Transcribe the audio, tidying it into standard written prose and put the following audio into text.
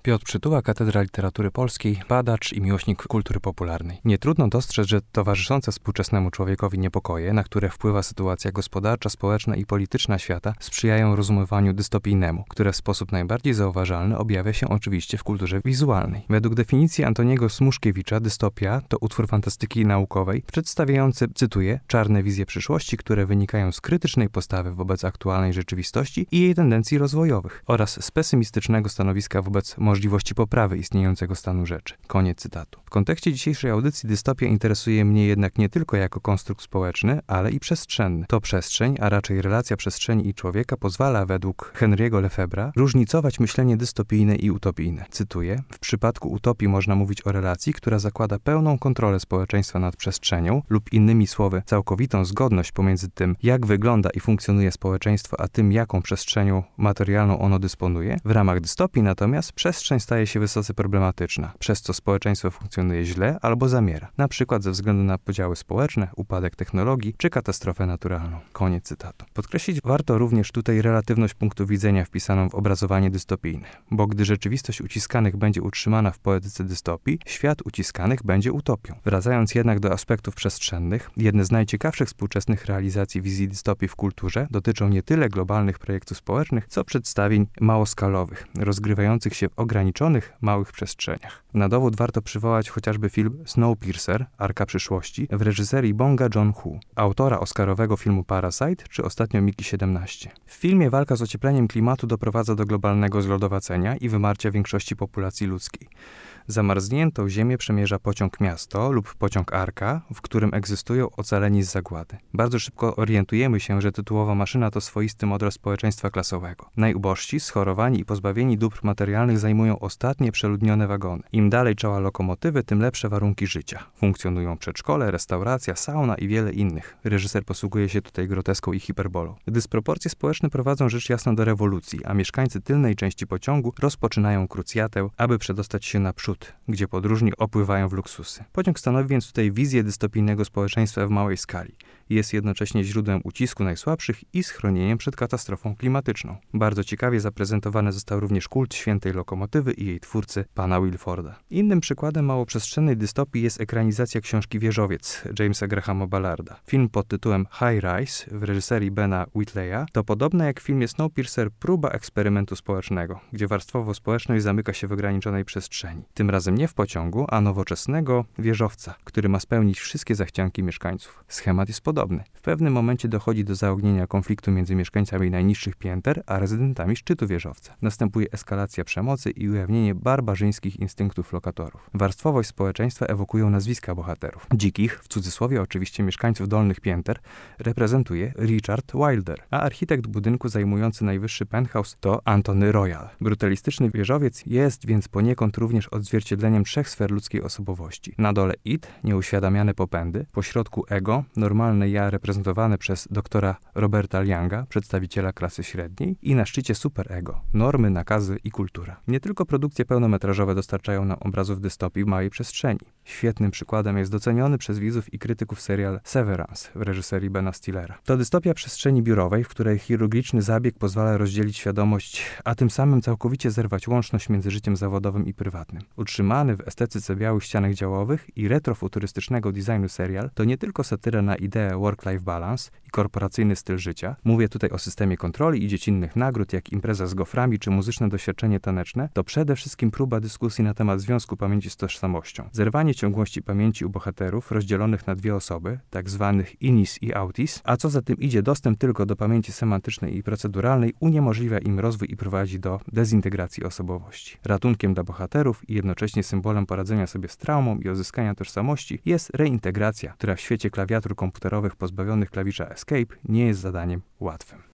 Piotr Przytuła, Katedra Literatury Polskiej, badacz i miłośnik kultury popularnej. Nie trudno dostrzec, że towarzyszące współczesnemu człowiekowi niepokoje, na które wpływa sytuacja gospodarcza, społeczna i polityczna świata, sprzyjają rozumowaniu dystopijnemu, które w sposób najbardziej zauważalny objawia się oczywiście w kulturze wizualnej. Według definicji Antoniego Smuszkiewicza dystopia to utwór fantastyki naukowej przedstawiający, cytuję, czarne wizje przyszłości, które wynikają z krytycznej postawy wobec aktualnej rzeczywistości i jej tendencji rozwojowych oraz z pesymistycznego stanowiska wobec możliwości poprawy istniejącego stanu rzeczy. Koniec cytatu. W kontekście dzisiejszej audycji dystopia interesuje mnie jednak nie tylko jako konstrukt społeczny, ale i przestrzenny. To przestrzeń, a raczej relacja przestrzeni i człowieka pozwala według Henry'ego Lefebvre'a różnicować myślenie dystopijne i utopijne. Cytuję: w przypadku utopii można mówić o relacji, która zakłada pełną kontrolę społeczeństwa nad przestrzenią lub innymi słowy całkowitą zgodność pomiędzy tym, jak wygląda i funkcjonuje społeczeństwo, a tym, jaką przestrzenią materialną ono dysponuje. W ramach dystopii natomiast przestrzeń staje się wysoce problematyczna, przez co społeczeństwo funkcjonuje źle albo zamiera, na przykład ze względu na podziały społeczne, upadek technologii czy katastrofę naturalną. Koniec cytatu. Podkreślić warto również tutaj relatywność punktu widzenia wpisaną w obrazowanie dystopijne, bo gdy rzeczywistość uciskanych będzie utrzymana w poetyce dystopii, świat uciskanych będzie utopią. Wracając jednak do aspektów przestrzennych, jedne z najciekawszych współczesnych realizacji wizji dystopii w kulturze dotyczą nie tyle globalnych projektów społecznych, co przedstawień małoskalowych, rozgrywających się w ograniczonych, małych przestrzeniach. Na dowód warto przywołać chociażby film Snowpiercer, Arka przyszłości, w reżyserii Bonga Joon-ho, autora oscarowego filmu Parasite, czy ostatnio Miki 17. W filmie walka z ociepleniem klimatu doprowadza do globalnego zlodowacenia i wymarcia większości populacji ludzkiej. Zamarzniętą ziemię przemierza pociąg miasto lub pociąg Arka, w którym egzystują ocaleni z zagłady. Bardzo szybko orientujemy się, że tytułowa maszyna to swoisty model społeczeństwa klasowego. Najubożsi, schorowani i pozbawieni dóbr materialnych zajmują ostatnie przeludnione wagony. Im dalej czoła lokomotywy, tym lepsze warunki życia. Funkcjonują przedszkole, restauracja, sauna i wiele innych. Reżyser posługuje się tutaj groteską i hiperbolą. Dysproporcje społeczne prowadzą rzecz jasna do rewolucji, a mieszkańcy tylnej części pociągu rozpoczynają krucjatę, aby przedostać się naprzód, gdzie podróżni opływają w luksusy. Pociąg stanowi więc tutaj wizję dystopijnego społeczeństwa w małej skali. Jest jednocześnie źródłem ucisku najsłabszych i schronieniem przed katastrofą klimatyczną. Bardzo ciekawie zaprezentowany został również kult świętej lokomotywy i jej twórcy, pana Wilforda. Innym przykładem małoprzestrzennej dystopii jest ekranizacja książki Wieżowiec Jamesa Grahama Ballarda. Film pod tytułem High Rise w reżyserii Bena Whitleya to podobne jak w filmie Snowpiercer próba eksperymentu społecznego, gdzie warstwowo społeczność zamyka się w ograniczonej przestrzeni. Tym razem nie w pociągu, a nowoczesnego wieżowca, który ma spełnić wszystkie zachcianki mieszkańców. Schemat jest podobny. W pewnym momencie dochodzi do zaognienia konfliktu między mieszkańcami najniższych pięter, a rezydentami szczytu wieżowca. Następuje eskalacja przemocy i ujawnienie barbarzyńskich instynktów lokatorów. Warstwowość społeczeństwa ewokują nazwiska bohaterów. Dzikich, w cudzysłowie oczywiście mieszkańców dolnych pięter, reprezentuje Richard Wilder, a architekt budynku zajmujący najwyższy penthouse to Antony Royal. Brutalistyczny wieżowiec jest więc poniekąd również odzwierciedleniem trzech sfer ludzkiej osobowości. Na dole id, nieuświadamiane popędy, pośrodku ego, normalne ja reprezentowane przez doktora Roberta Younga, przedstawiciela klasy średniej, i na szczycie superego, normy, nakazy i kultura. Nie tylko produkcje pełnometrażowe dostarczają nam obrazów dystopii w małej przestrzeni. Świetnym przykładem jest doceniony przez widzów i krytyków serial Severance w reżyserii Bena Stillera. To dystopia przestrzeni biurowej, w której chirurgiczny zabieg pozwala rozdzielić świadomość, a tym samym całkowicie zerwać łączność między życiem zawodowym i prywatnym. Utrzymany w estetyce białych ścianek działowych i retrofuturystycznego designu serial to nie tylko satyra na ideę work-life balance i korporacyjny styl życia. Mówię tutaj o systemie kontroli i dziecinnych nagród, jak impreza z goframi czy muzyczne doświadczenie taneczne. To przede wszystkim próba dyskusji na temat związku pamięci z tożsamością. Zerwanie ciągłości pamięci u bohaterów rozdzielonych na dwie osoby, tak zwanych inis i autis, a co za tym idzie dostęp tylko do pamięci semantycznej i proceduralnej, uniemożliwia im rozwój i prowadzi do dezintegracji osobowości. Ratunkiem dla bohaterów i jednocześnie symbolem poradzenia sobie z traumą i uzyskania tożsamości jest reintegracja, która w świecie klawiatur komputerowych pozbawionych klawisza Escape nie jest zadaniem łatwym.